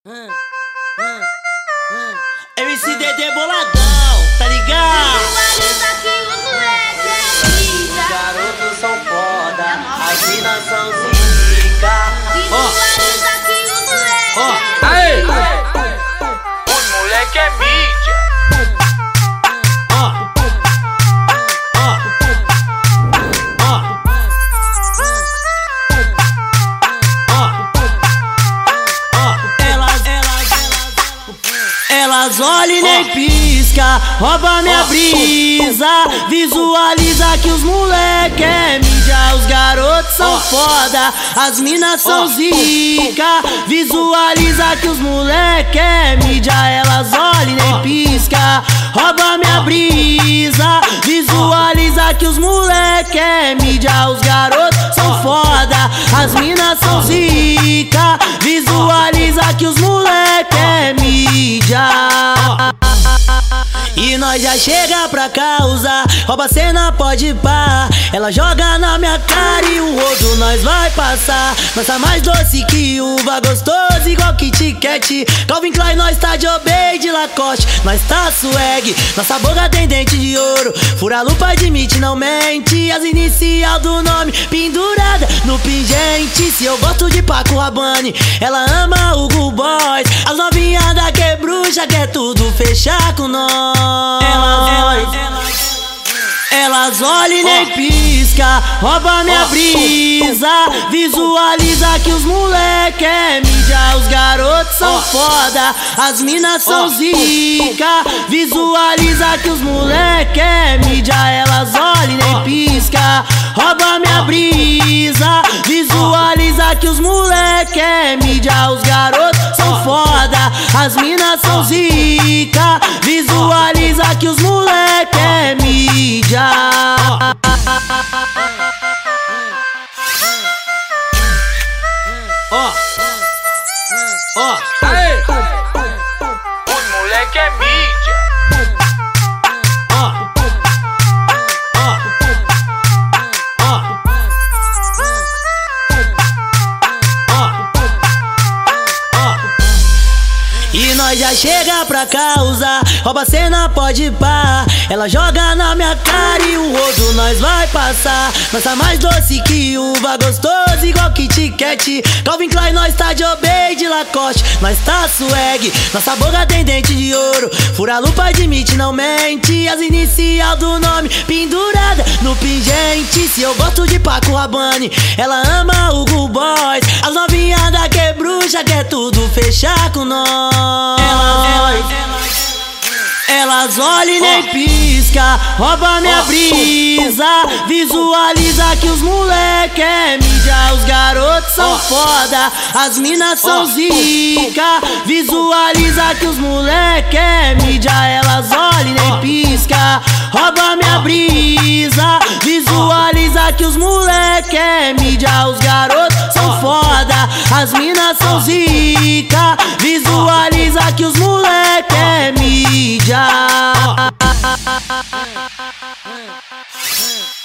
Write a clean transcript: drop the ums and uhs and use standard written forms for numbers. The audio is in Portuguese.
MCDD boladão, tá ligado? Os garotos são foda, as minas são zica. Aê! Os moleque é mídia. Elas olham e nem pisca, rouba minha brisa. Visualiza que os moleque é mídia. Os garotos são foda, as minas são zica. Visualiza que os moleque é mídia. Elas olham e nem pisca, rouba minha brisa. Visualiza que os moleque é mídia. Os garotos são foda, as minas são zica. Visualiza que os moleque é mídia. E nós já chega pra causar, rouba cena, pode pá. Ela joga na minha cara e o rodo nós vai passar. Nós tá mais doce que uva, gostoso igual Kit Kat. Calvin Klein, nós tá de Obey, de Lacoste, nós tá swag. Nossa boca tem dente de ouro, fura a lupa, admite, não mente. As inicial do nome pendurada no pingente. Se eu gosto de Paco Rabanne, ela ama o Hugo Boss. As novinhas da que bruxa quer tudo fechar com nós. Elas olham e nem pisca, rouba minha brisa. Visualiza que os moleque é mídia. Os garotos são foda, as minas são zica. Visualiza que os moleque é mídia. Elas olham e nem pisca, rouba minha brisa. Visualiza que os moleque é mídia. Os garotos são foda, as minas são zica. Visualiza que os moleque é mídia. Aê! Os moleque é mídia. E nós já chega pra causar, rouba cena, pode pá. Ela joga na minha cara e o rodo nós vai passar. Nós tá mais doce que uva, gostoso igual Kit Kat. Calvin Klein, nós tá de Obey, de Lacoste, nós tá swag. Nossa boca tem dente de ouro, fura a lupa, admite, não mente. As inicial do nome pendurada no pingente. Se eu gosto de Paco Rabanne, ela ama o Hugo Boss. As novinhas da que bruxa quer tudo fechar com nós. Elas olham e nem pisca, rouba minha brisa. Visualiza que os moleque é mídia. Os garotos são foda, as minas são zica. Visualiza que os moleque é mídia. Elas olham e nem pisca, rouba minha brisa. Visualiza que os moleque é mídia. Os garotos são foda, as minas são zica. Visualiza que os moleque é mídia.